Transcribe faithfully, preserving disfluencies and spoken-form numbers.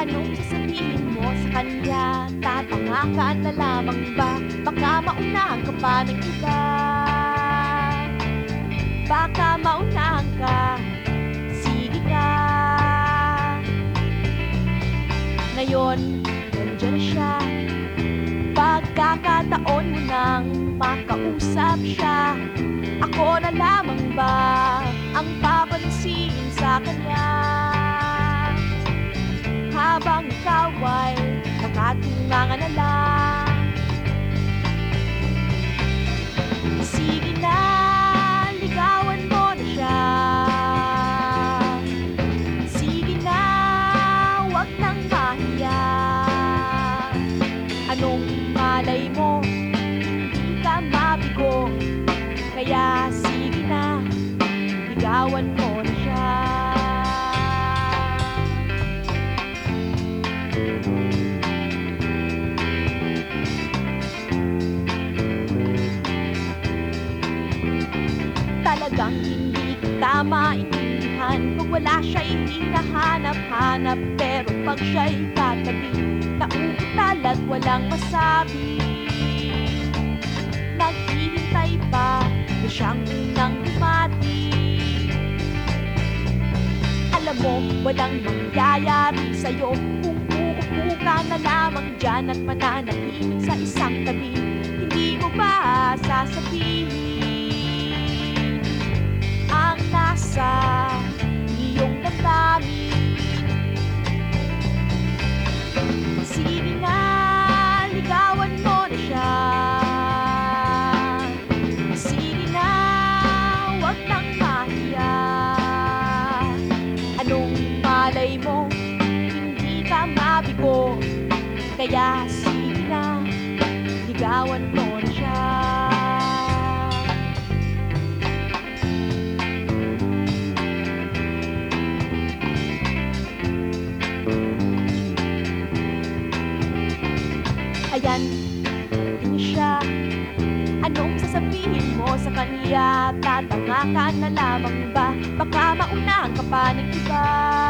Anong sasabihin mo sa kanya? Tatanga ka na lamang ba? Baka maunahan ka pa ng iba. Baka maunahan ka, sige ka. Ngayon, nandiyan na siya. Pagkakataon mo nang makausap siya. Ako na lamang ba ang papansin sa kanya? Habang ikaw ay nakatungangan na lang. Sige na, ligawan mo na siya. Sige na, wag nang mahiya. Anong malay mo, hindi ka mabigo. Kaya sige na, ligawan mo na siya. Talagang hindi kita maintindihan kung wala siya'y hinahanap-hanap. Pero pag siya'y katabi, nauutal at walang masabi. Naghihintay pa na siyang unang bumati. Alam mo, walang mangyayari sa'yo kung uupo ka na lamang dyan at mananahimik sa isang tabi. Hindi mo ba sasabihin ang nasa iyong damdamin? Sige na, ligawan mo na siya. Sige na, wag nang mahiya. Anong malay mo, hindi ka mabigo. Kaya sige na, ligawan mo na siya. Ayan, tingin siya. Anong sasabihin mo sa kanya? Tatanga ka na lamang ba? Baka maunahan ka pa ng iba.